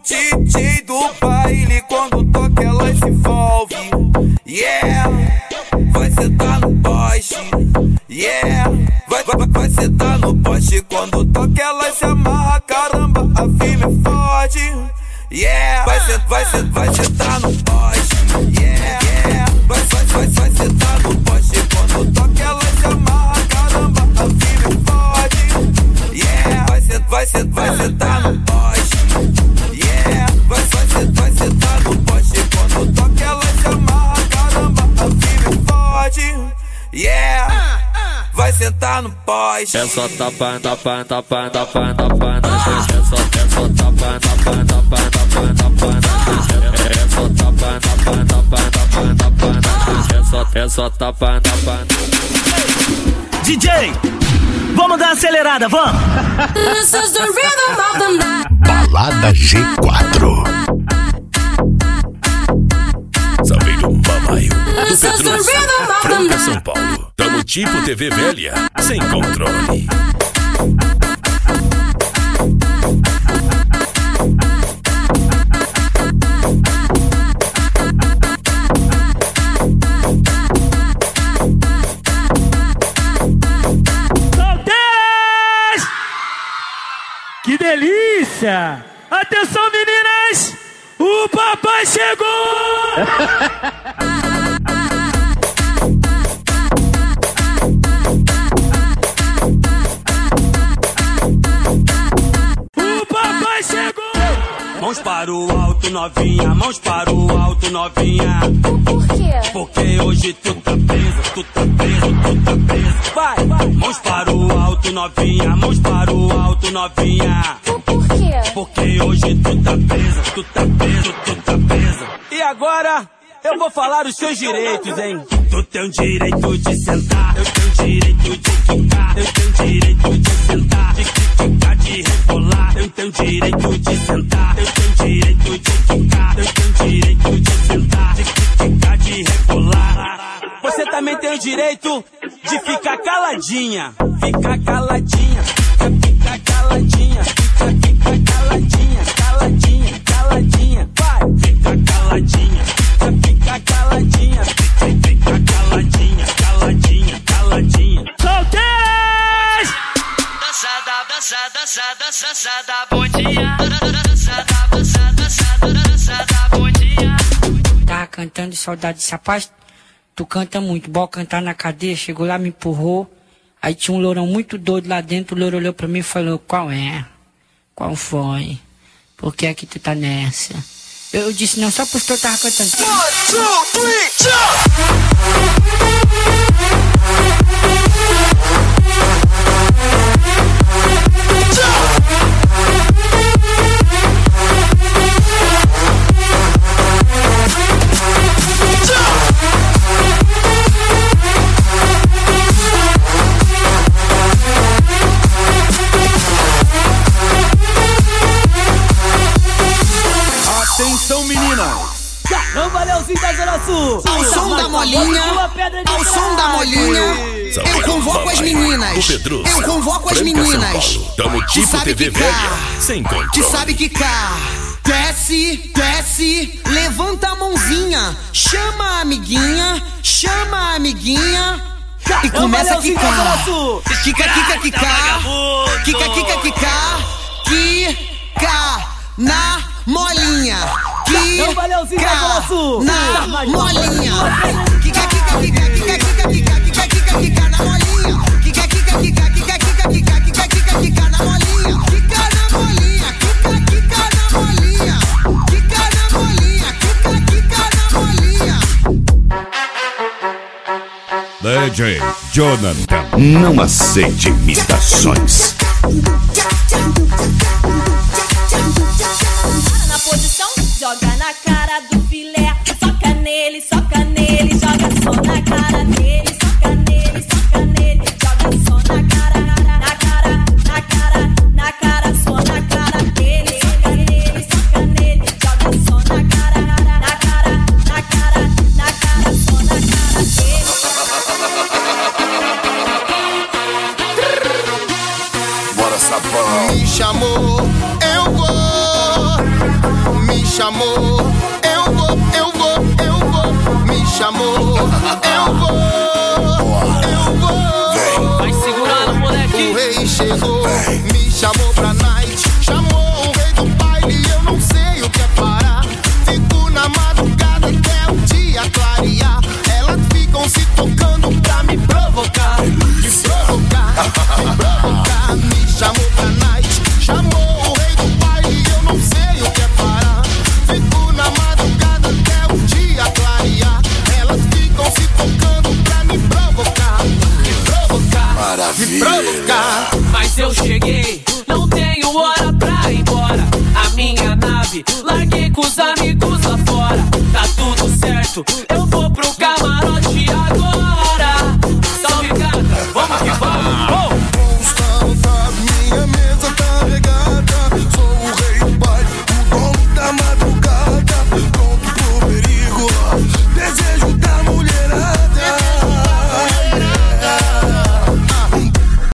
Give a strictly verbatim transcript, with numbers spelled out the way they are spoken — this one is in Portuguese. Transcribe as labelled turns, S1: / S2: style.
S1: D J do baile, quando toca ela se envolve. Yeah, vai sentar no poste. Yeah, vai, vai, vai sentar no poste. Quando toca ela se amarra, caramba, a firme é forte. Yeah, vai, vai, vai, vai sentar no poste. Yeah, yeah, vai, vai, vai, vai sentar no poste. Quando toca ela se amarra, caramba, a firme é forte. Yeah, vai, vai, vai, vai sentar no poste. Yeah, vai, vai, vai sentar no poste. Quando toca ela se amarra, caramba, a firme é forte. Yeah, vai sentar no poste.
S2: É só tapa, tapa, tapa, tapa, tapa na gente. É só, é só tapa, tapa, tapa, tapa, tapa na gente. É só tapa, tapa, tapa, tapa, tapa na gente. É só, é só tapa, tapa.
S3: D J, vamos dar uma acelerada, vamos!
S4: This is the rhythm of the night.
S5: Balada G quatro.
S6: Salve do Mamaio, do Pedroso, Franca, São Paulo. Tamo tipo T V velha, sem controle.
S3: dez! Que delícia! Atenção, meninas! O papai chegou! O papai chegou!
S7: Mãos para o alto, novinha, mãos para o alto, novinha.
S4: Por quê?
S7: Porque hoje tu tá preso, tu tá preso, tu tá preso. Vai, vai. Mãos para o alto, novinha, mãos para o alto, novinha.
S4: Por quê?
S7: Porque hoje tu tá preso, tu tá preso, tu tá preso. E agora eu vou falar os seus direitos, hein? Tu tem o direito de sentar, eu tenho direito de quicar, eu tenho direito de sentar, de quicar, de rebolar, eu tenho direito de sentar, eu tenho direito de quicar, eu tenho direito de sentar, de quicar, de rebolar. Você também tem o direito de ficar caladinha, ficar caladinha, fica, fica caladinha, fica, fica caladinha, caladinha, caladinha, vai, fica caladinha, fica, fica caladinha, fica, fica caladinha, caladinha, caladinha.
S3: Solteiros!
S2: Dançada, dançada, dançada, dançada, bom dia. Dançada, dançada, dançada, dançada, bom dia.
S8: Tava cantando de saudade desse rapaz. Tu canta muito, bom cantar na cadeia. Chegou lá, me empurrou. Aí tinha um lourão muito doido lá dentro. O louro olhou pra mim e falou: qual é? Qual foi? Por que é que tu tá nessa? Eu, eu disse: não, só porque eu tava cantando.
S1: One, two, three, jump!
S3: Atenção, meninas! Caramba, Leozinho da Zona Sul!
S9: Ao som da molinha, ao som da molinha, eu convoco as meninas. Eu convoco as meninas.
S6: Tamo tipo T V velha, sem controle.
S9: Que sabe que cá. Desce, desce, levanta a mãozinha, chama a amiguinha, chama a amiguinha e começa a quicar. Quica, quica, quicar, quica, quica, quicar, quica na molinha, quica na molinha, quica, quica, quica, quica, quica, quica, quica, quica, quica na molinha, quica, quica, quica, quica, quica, quica, quica, quica, quica na molinha, quica na molinha, quica, quica na molinha, quica na molinha, quica, quica na molinha.
S5: D J Jonathan, não aceite imitações.
S4: Na posição, joga na cara do filé. Soca nele, soca nele, joga só na cara dele. Soca nele, soca nele, joga só na cara, na cara, na cara, na cara, só na cara dele. Soca nele, soca nele, joga só na cara, na cara, na cara, na cara, só na cara dele.
S5: Bora, sapão.
S9: Me chamou, eu vou.
S10: chamou, eu vou, eu vou, eu vou. Me chamou, eu vou, eu vou.
S7: Vai segurando, moleque.
S10: O rei chegou, me chamou pra night. Chamou o rei do baile, eu não sei o que é parar. Fico na madrugada até o dia clarear. Elas ficam se tocando pra me provocar. Me provocar, me provocar. Me chamou pra night. Chamou o rei do baile, eu não sei o que é parar. Fico na madrugada até o dia clarear. Elas ficam se tocando pra me provocar. Me provocar,
S6: Maravilha.
S10: me provocar.
S7: Mas eu cheguei, não tenho hora pra ir embora. A minha nave, larguei com os amigos lá fora. Tá tudo certo, eu vou pro camarim.